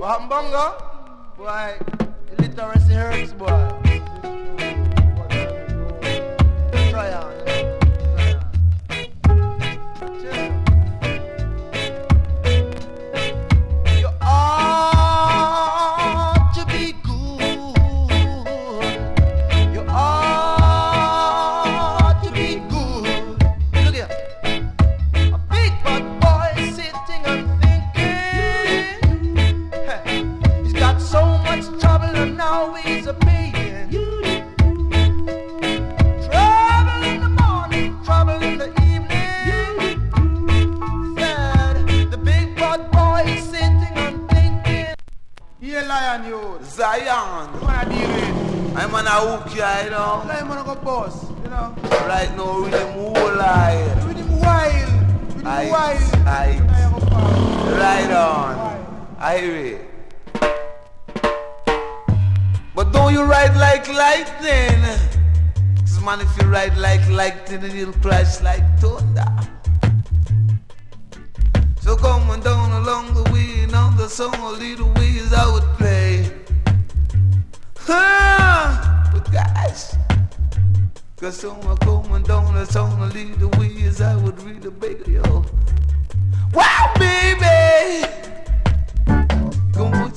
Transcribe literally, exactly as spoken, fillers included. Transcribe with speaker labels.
Speaker 1: What happened, Bongo? Boy, illiteracy hurts, boy. Try on.
Speaker 2: Zion. I'm on a hook, you know.
Speaker 1: I'm on a boss, you know.
Speaker 2: Right now, with him whole life.
Speaker 1: With him wild. With him wild.
Speaker 2: I, right on. I hear it. But don't you ride like lightning? Cause man, if you ride like lightning, then you'll crash like thunder. So coming down along the way, and on the song, a little ways I would play. Huh? But guys, cause someone coming down the song, a little ways I would read a bigger yo. Wow, baby!